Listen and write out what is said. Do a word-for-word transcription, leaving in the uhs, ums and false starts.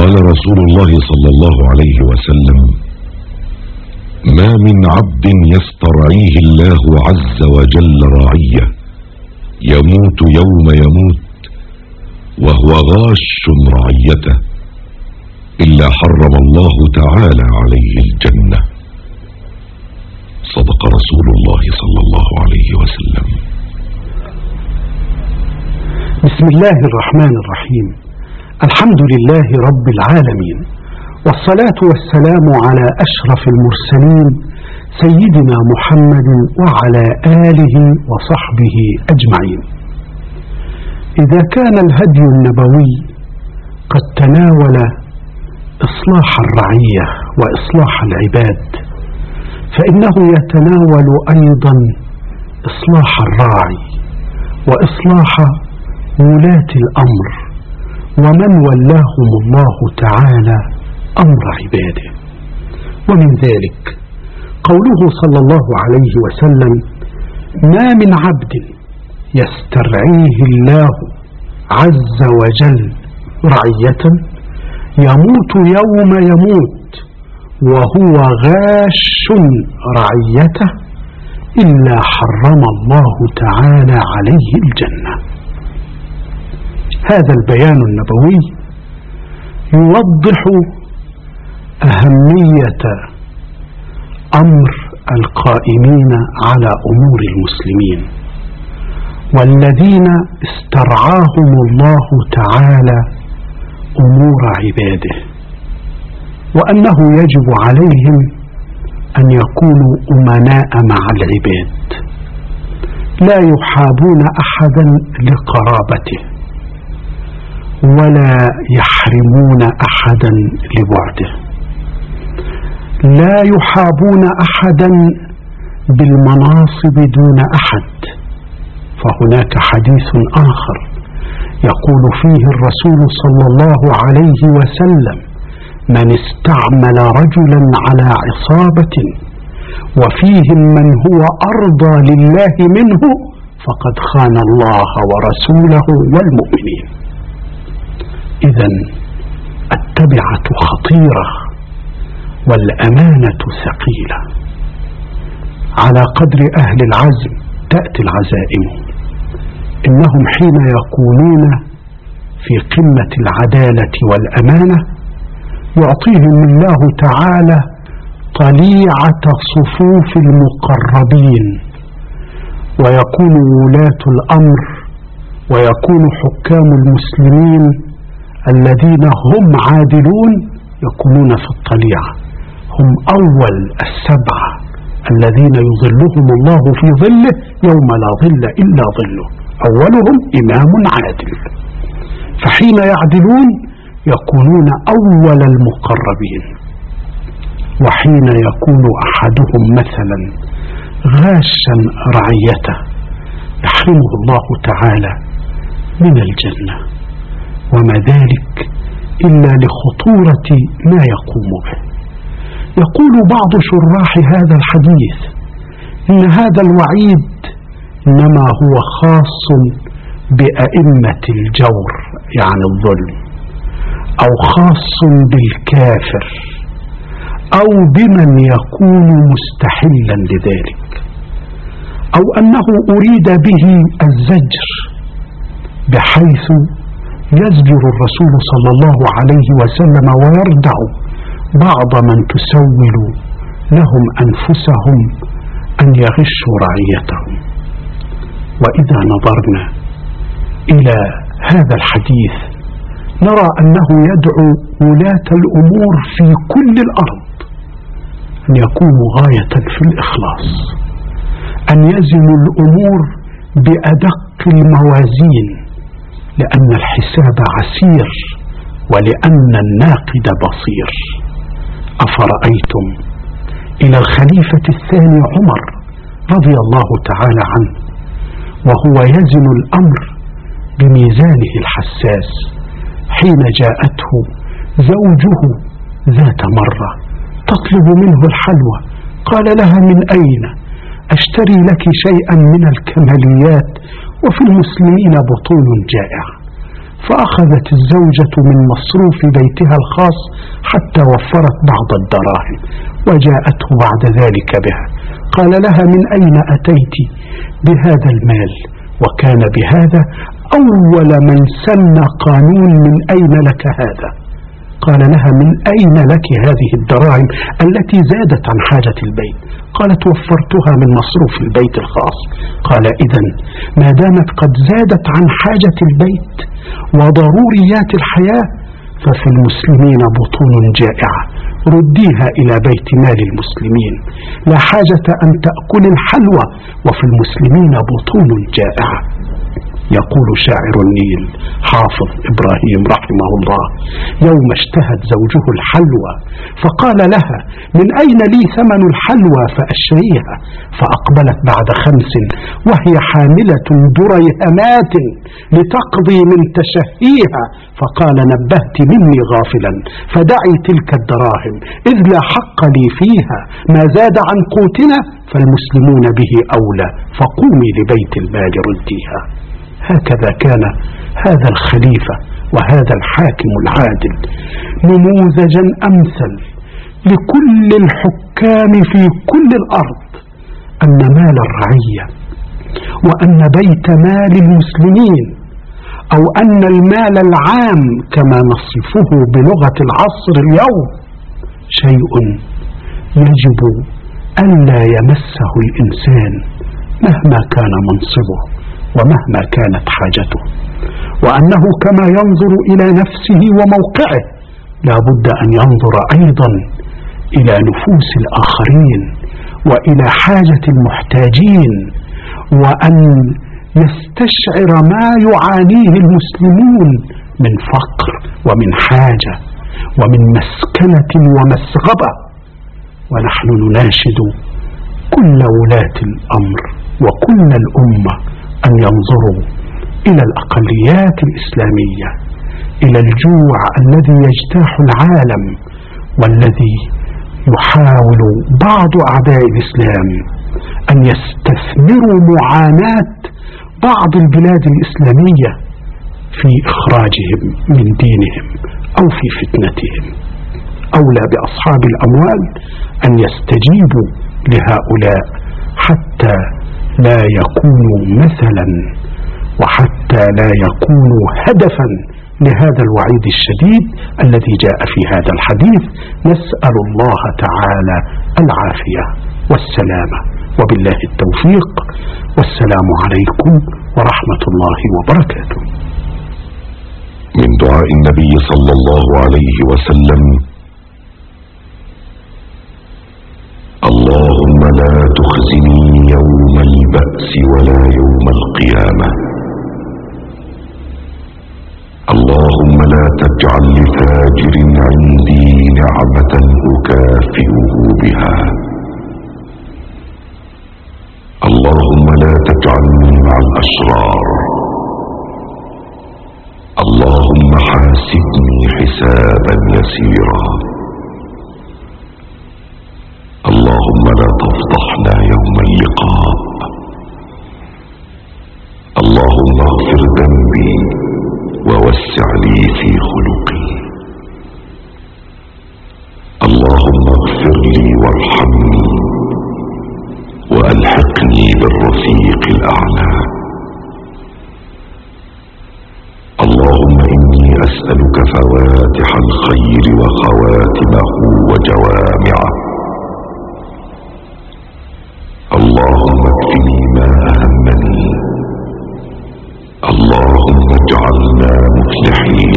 قال رسول الله صلى الله عليه وسلم: ما من عبد يسترعيه الله عز وجل رعية يموت يوم يموت وهو غاش رعيته إلا حرم الله تعالى عليه الجنة. صدق رسول الله صلى الله عليه وسلم. بسم الله الرحمن الرحيم. الحمد لله رب العالمين، والصلاة والسلام على أشرف المرسلين سيدنا محمد وعلى آله وصحبه أجمعين. إذا كان الهدي النبوي قد تناول إصلاح الرعية وإصلاح العباد، فإنه يتناول أيضا إصلاح الراعي وإصلاح ولاة الأمر ومن ولاهم الله تعالى أمر عباده. ومن ذلك قوله صلى الله عليه وسلم: ما من عبد يسترعيه الله عز وجل رعية يموت يوم يموت وهو غاش رعيته إلا حرم الله تعالى عليه الجنة. هذا البيان النبوي يوضح أهمية أمر القائمين على أمور المسلمين والذين استرعاهم الله تعالى أمور عباده، وأنه يجب عليهم أن يكونوا أمناء مع العباد، لا يحابون أحدا لقرابته ولا يحرمون أحدا لبعده، لا يحابون أحدا بالمناصب دون أحد. فهناك حديث آخر يقول فيه الرسول صلى الله عليه وسلم: من استعمل رجلا على عصابة وفيهم من هو أرضى لله منه فقد خان الله ورسوله والمؤمنين. إذن التبعة خطيرة والأمانة ثقيلة. على قدر أهل العزم تأتي العزائم. إنهم حين يكونون في قمة العدالة والأمانة يعطيهم الله تعالى طليعة صفوف المقربين، ويكون ولاة الأمر ويكون حكام المسلمين الذين هم عادلون يكونون في الطليعة، هم أول السبعة الذين يظلهم الله في ظله يوم لا ظل إلا ظله، أولهم إمام عادل. فحين يعدلون يكونون أول المقربين. وحين يكون أحدهم مثلا غاشا رعيته يحرمه الله تعالى من الجنة، وما ذلك إلا لخطورة ما يقوم به. يقول بعض شراح هذا الحديث إن هذا الوعيد إنما هو خاص بأئمة الجور يعني الظلم، أو خاص بالكافر، أو بمن يكون مستحلا لذلك، أو أنه أريد به الزجر بحيث يزجر الرسول صلى الله عليه وسلم ويردع بعض من تسول لهم أنفسهم أن يغشوا رعيتهم. وإذا نظرنا إلى هذا الحديث نرى أنه يدعو ولاة الأمور في كل الأرض أن يكونوا غاية في الإخلاص، أن يزنوا الأمور بأدق الموازين، لأن الحساب عسير ولأن الناقد بصير. أفرأيتم إلى الخليفة الثاني عمر رضي الله تعالى عنه وهو يزن الأمر بميزانه الحساس، حين جاءته زوجه ذات مرة تطلب منه الحلوى، قال لها: من أين أشتري لك شيئا من الكماليات وفي المسلمين بطون جائعة؟ فأخذت الزوجة من مصروف بيتها الخاص حتى وفرت بعض الدراهم، وجاءته بعد ذلك بها. قال لها: من أين أتيت بهذا المال؟ وكان بهذا أول من سن قانون من أين لك هذا. قال لها: من أين لك هذه الدراهم التي زادت عن حاجة البيت؟ قالت: وفرتها من مصروف البيت الخاص. قال: إذن ما دامت قد زادت عن حاجة البيت وضروريات الحياة ففي المسلمين بطون جائعة، رديها إلى بيت مال المسلمين، لا حاجة أن تأكل الحلوى وفي المسلمين بطون جائعة. يقول شاعر النيل حافظ إبراهيم رحمه الله: يوم اشتهت زوجه الحلوى فقال لها: من أين لي ثمن الحلوى فأشريها؟ فأقبلت بعد خمس وهي حاملة دريهمات لتقضي من تشهيها، فقال: نبهت مني غافلا فدعي تلك الدراهم إذ لا حق لي فيها، ما زاد عن قوتنا فالمسلمون به أولى، فقومي لبيت المال رديها. هكذا كان هذا الخليفة وهذا الحاكم العادل نموذجا أمثل لكل الحكام في كل الأرض، أن مال الرعية وأن بيت مال المسلمين أو أن المال العام كما نصفه بلغة العصر اليوم شيء يجب ألا يمسه الإنسان مهما كان منصبه ومهما كانت حاجته، وأنه كما ينظر إلى نفسه وموقعه لا بد أن ينظر أيضا إلى نفوس الآخرين وإلى حاجة المحتاجين، وأن يستشعر ما يعانيه المسلمون من فقر ومن حاجة ومن مسكنة ومسغبة. ونحن نناشد كل ولاة الأمر وكل الأمة أن ينظروا إلى الأقليات الإسلامية، إلى الجوع الذي يجتاح العالم والذي يحاول بعض أعداء الإسلام أن يستثمروا معاناة بعض البلاد الإسلامية في إخراجهم من دينهم أو في فتنتهم. أولى بأصحاب الأموال أن يستجيبوا لهؤلاء حتى لا يكونوا مثلا وحتى لا يكونوا هدفا لهذا الوعيد الشديد الذي جاء في هذا الحديث. نسأل الله تعالى العافية والسلامة، وبالله التوفيق، والسلام عليكم ورحمة الله وبركاته. من دعاء النبي صلى الله عليه وسلم: اللهم لا تخزني يوم البأس ولا يوم القيامة. اللهم لا تجعل لفاجر عندي نعمة أكافئه بها. اللهم لا تجعلني مع الأشرار. اللهم حاسبني حسابا يسيرا. اللهم لا تفضحنا يوم اللقاء. اللهم اغفر ذنبي ووسع لي في خلقي. اللهم اغفر لي وارحمني وألحقني بالرفيق الأعلى. اللهم إني أسألك فواتح الخير وخواتمه وجوامعه. اللهم اكفني ما أهمني. اللهم اجعلنا مفلحين.